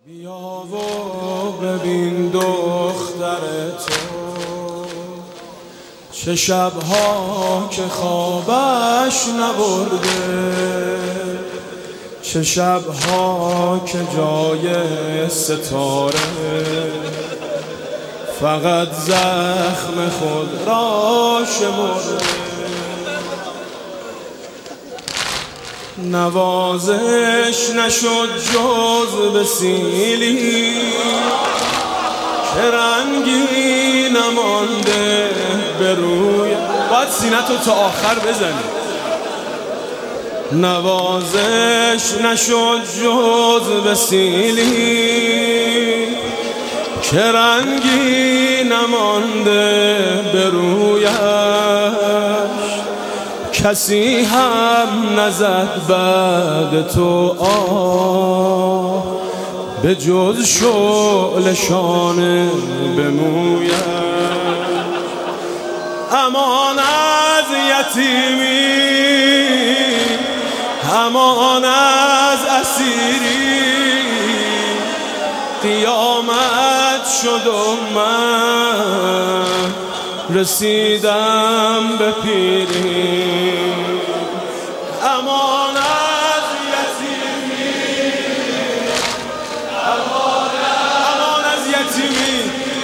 بیا و ببین دختر تو، چه شبها که خوابش نبرده، چه شبها که جای ستاره فقط زخم خود را شمرده. نوازش نشد جز به سیلی که رنگی نمانده به روی. باید سینتو تا آخر بزنی. نوازش نشد جز به سیلی که رنگی نمانده به رویش، کسی هم نزد بعد تو آه به جز شعله شانه به مویش. امان از یتیمی، امان از اسیری، قیامت شد و من رسیدم به پیری. امان از یتیمی، امان از یتیمی،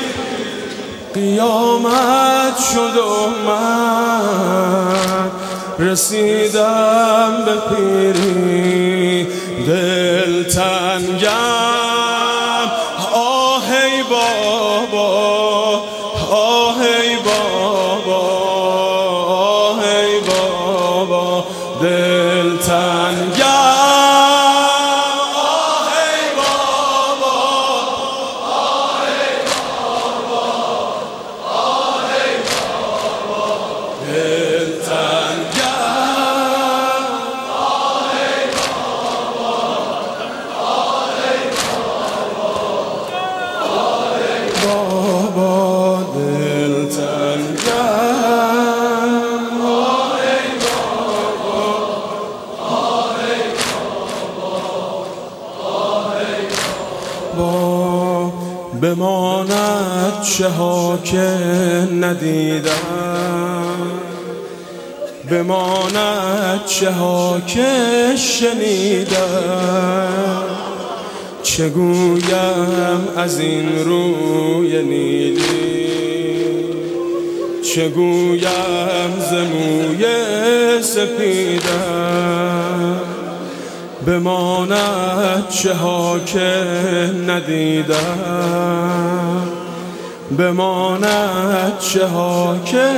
قیامت شد و من رسیدم به پیری. دل تنگم آهی بابا، آهی بابا، آهی بابا، دل تنگم آهی بابا، آهی بابا، آهی بابا، دل تنگم آهی بابا، آهی بابا، بابا دل تنگم آهی بابا، آهی بابا، آهی بابا. بماند چه ها که ندیدم، بماند چه ها که شنیدم، چه گویم از این روی نیلی، چه گویم ز موی سپیدم. بماند چه ها که ندیدم، بماند چه ها که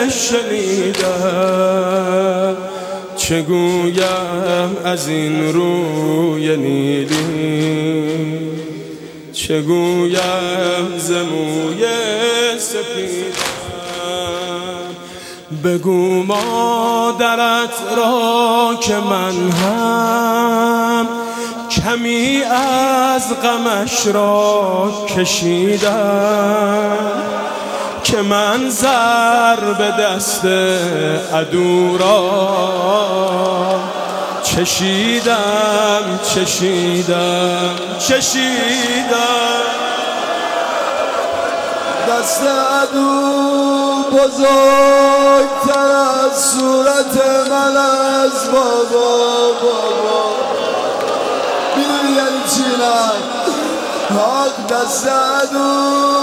شنیدم، چه گویم از این روی نیلی، چه گویم ز موی سپیدم. بگو مادرت را که من هم کمی از غمش را کشیدم، که من زر به دست عدو را چشیدم، چشیدم، چشیدم. دست عدو بزرگتر از صورت من از بابا، بابا میدونی یعنی چی نه؟ حق دست عدو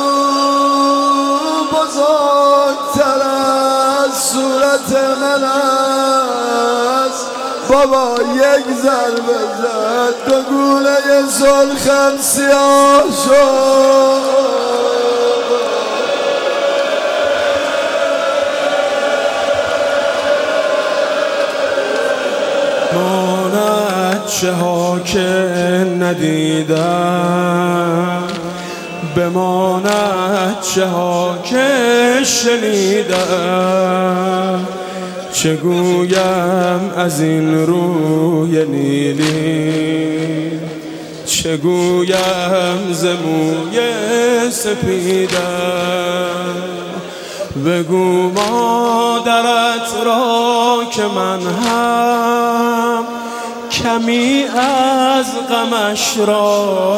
بزرگتر از صورت من است بابا. یک ضربه زد دو گوله سرخم سیاه شد. بماند چه ها که ندیدم، بماند چه ها که شنیدم، چه گویم از این روی نیلی، چه گویم ز موی سپیدم. بگو مادرت را که من هم کمی از غمش را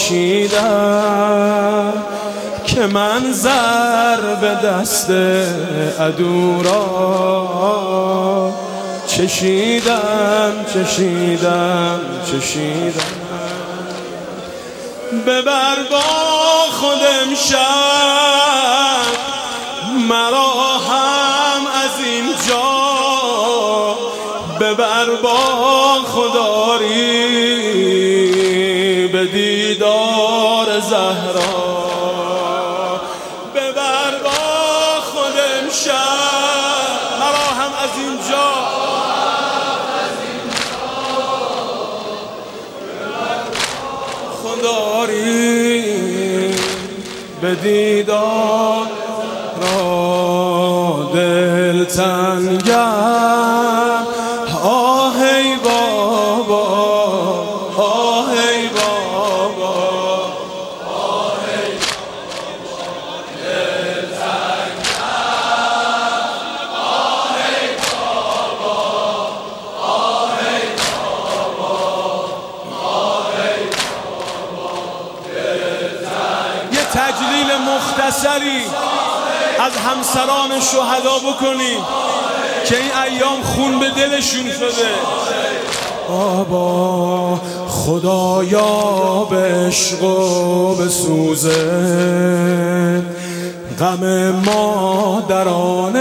کشیدم که من ضرب دست عدو را چشیدم ببر با خودم شب مرا هم از اینجا ببر با خداری به دیدار زهرا ببر با خودم شب مرا هم از اینجا خداری به دیدار را دل تنگم آهی بابا آهی بابا آهی دل تنگم آهی بابا آهی بابا آهی بابا دل تنگم یه تجلیل مختصری از همسران شهدا بکنیم که این ایام خون به دلشون شده. بابا خدایا به عشق و به سوزه غم مادران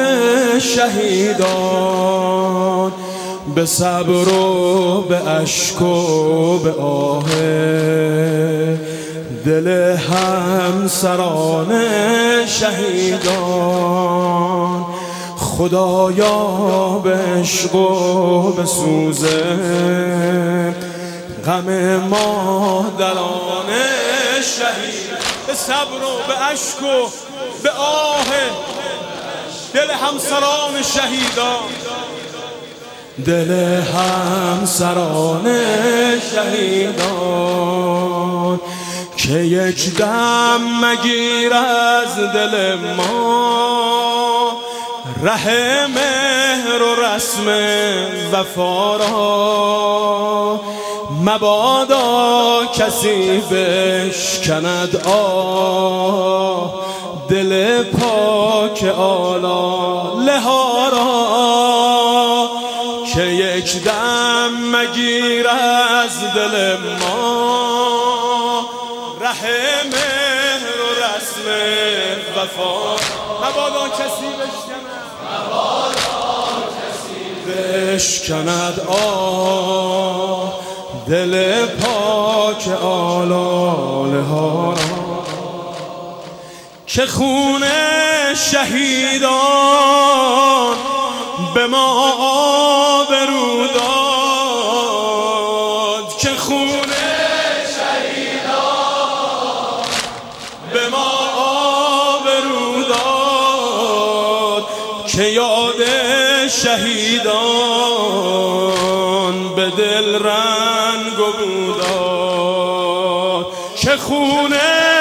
شهیدان به صبر و به اشک و به آه دل همسران شهیدان خدایا به عشق و به سوزه غم مادران شهید به صبر و به اشک و به آه دل همسران شهیدان دل همسران شهیدان که یک دم مگیر از دل ما ره مهر و رسم وفا را مبادا کسی بشکند آه دل پاک آلاله ها را که یک دم مگیر از دل ما ره مهر و رسم وفا مبادا کسی بشکند آه دل پاک آلاله ها را که خون شهیدان به ما آبرو داد که خون شهیدان به ما آبرو داد که یاد شهیدان به دل رنگ و بوداد که خون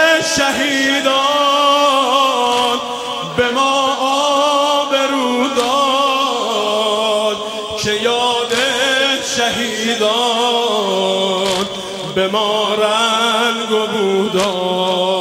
شهیدان به ما آبرو داد که یاد شهیدان به ما رنگ و بوداد